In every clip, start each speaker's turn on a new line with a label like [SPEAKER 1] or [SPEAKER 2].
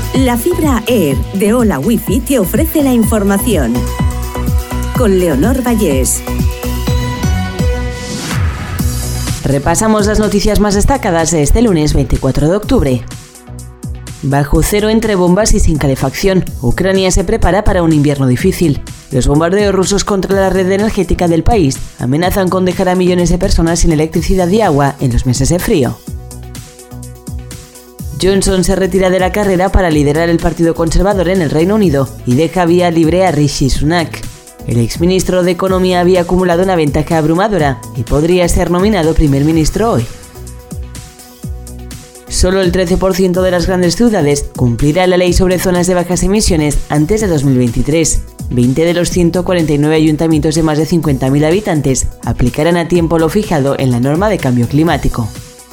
[SPEAKER 1] La fibra Air de Hola Wifi te ofrece la información. Con Leonor Vallés.
[SPEAKER 2] Repasamos las noticias más destacadas de este lunes 24 de octubre. Bajo cero entre bombas y sin calefacción, Ucrania se prepara para un invierno difícil. Los bombardeos rusos contra la red energética del país amenazan con dejar a millones de personas sin electricidad y agua en los meses de frío. Johnson se retira de la carrera para liderar el Partido Conservador en el Reino Unido y deja vía libre a Rishi Sunak. El exministro de Economía había acumulado una ventaja abrumadora y podría ser nominado primer ministro hoy. Solo el 13% de las grandes ciudades cumplirá la ley sobre zonas de bajas emisiones antes de 2023. 20 de los 149 ayuntamientos de más de 50.000 habitantes aplicarán a tiempo lo fijado en la norma de cambio climático.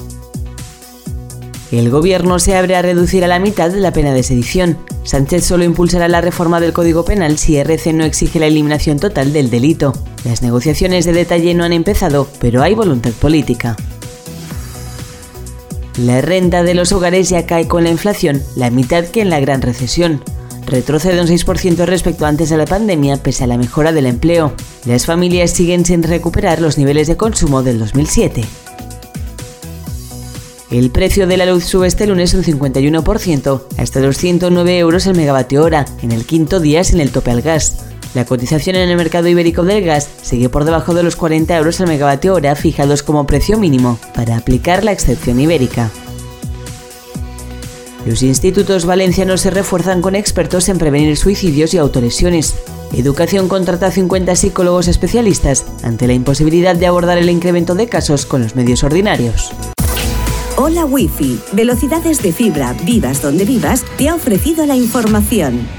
[SPEAKER 2] El gobierno se abre a reducir a la mitad la pena de sedición. Sánchez solo impulsará la reforma del Código Penal si RC no exige la eliminación total del delito. Las negociaciones de detalle no han empezado, pero hay voluntad política. La renta de los hogares ya cae con la inflación, la mitad que en la gran recesión. Retrocede un 6% respecto a antes de la pandemia, pese a la mejora del empleo. Las familias siguen sin recuperar los niveles de consumo del 2007. El precio de la luz sube este lunes un 51%, hasta los 109 euros el megavatio hora, en el quinto día sin el tope al gas. La cotización en el mercado ibérico del gas sigue por debajo de los 40 euros el megavatio hora, fijados como precio mínimo, para aplicar la excepción ibérica. Los institutos valencianos se refuerzan con expertos en prevenir suicidios y autolesiones. Educación contrata 50 psicólogos especialistas ante la imposibilidad de abordar el incremento de casos con los medios ordinarios.
[SPEAKER 1] Hola Wifi, velocidades de fibra, vivas donde vivas, te ha ofrecido la información.